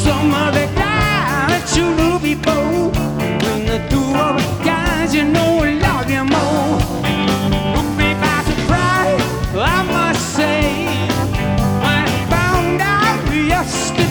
some other guy that you knew before. When the two of us guys, you know we love you more. Took me by surprise, I must say, when I found out yesterday.